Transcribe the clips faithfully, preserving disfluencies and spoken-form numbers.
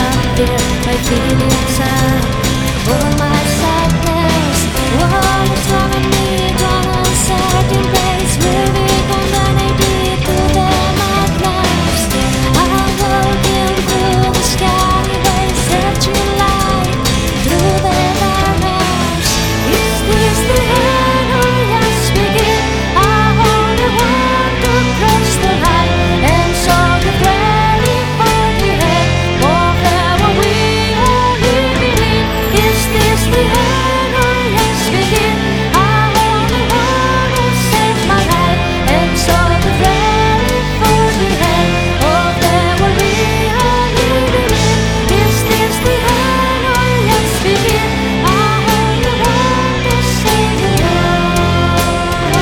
cannot bear my feelings out. All my sadness, all is wrong with me, gone uncertain place, moving on than I did to them at last. I'm walking through the skyway, searching light through the darkness. Is this the end or just begin? I only want to cross the line and saw the very for the head of what we are living in. Is this the end or just begin? I only want to save my life and saw the very for the head of what we are living in. Is this the end or just begin? I only want to save the life.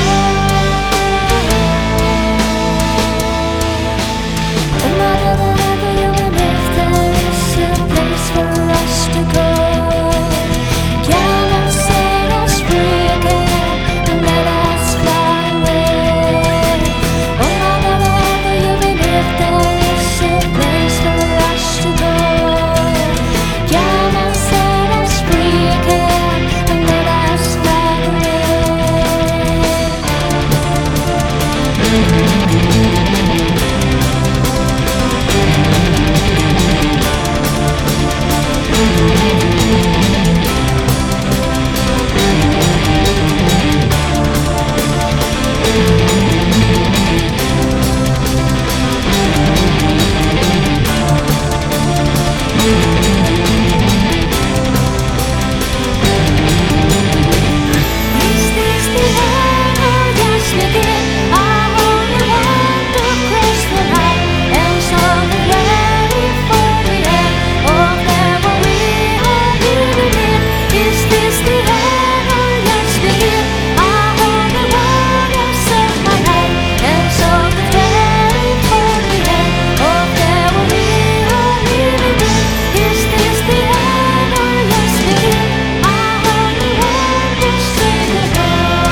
Another level you will live, there is a place for us to go. Come and set us free again and let us fly away. Another level you will live, there is a place for us to go. Come and set us free again and let us fly Is this the end or just begin? I only want to cross the line and saw the very for the end of what we are living in. Is this the end or just begin? I only want to save my life and saw the very for the end of what we are living in. Is this the end or just begin? I only want to save the life.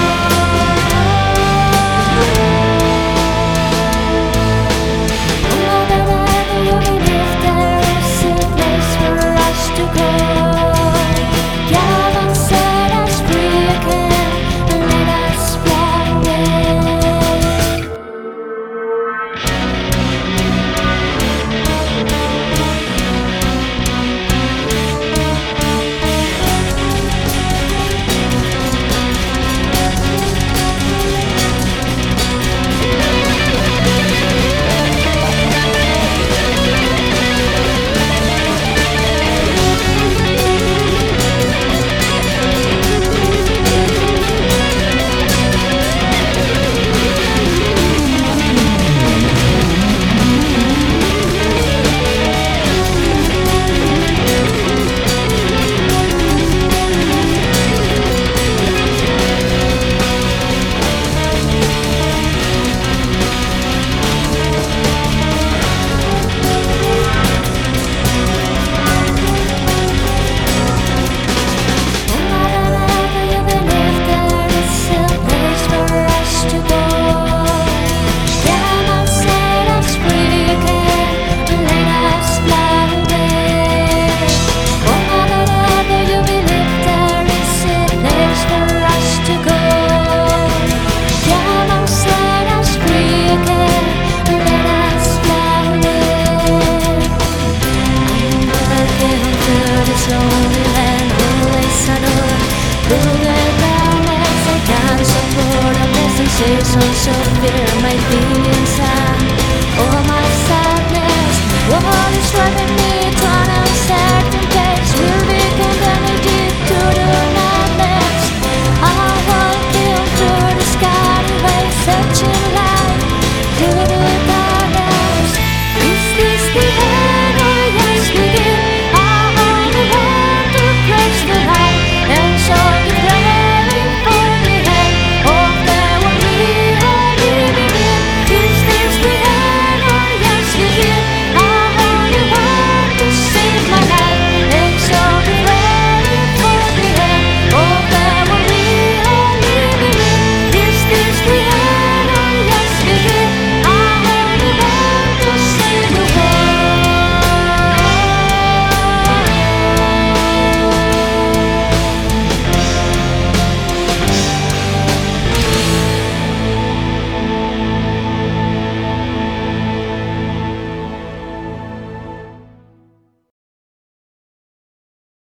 Another level you will live, there is a place for us to go. Come and set us free again and let us fly away. Another level you will live, there is a place for us to go. Come and set us free again and let us fly away. Another level you will live, there is a place for us to go. Come and set us free again and let us fly away. Working through this lonely land, always alone. Through the darkness, I can't support a message, so so fear.